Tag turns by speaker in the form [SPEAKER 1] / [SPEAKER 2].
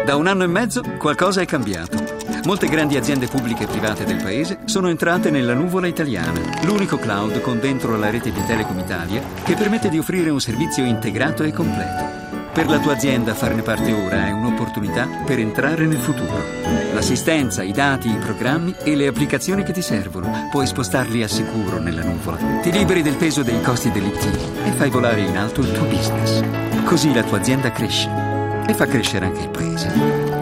[SPEAKER 1] Da 1 anno e mezzo qualcosa è cambiato. Molte grandi aziende pubbliche e private del paese sono entrate nella nuvola italiana, l'unico cloud con dentro la rete di Telecom Italia che permette di offrire un servizio integrato e completo. Per la tua azienda farne parte ora è un'opportunità per entrare nel futuro. L'assistenza, i dati, i programmi e le applicazioni che ti servono puoi spostarli al sicuro nella nuvola. Ti liberi del peso dei costi dell'IT e fai volare in alto il tuo business. Così la tua azienda cresce e fa crescere anche il paese.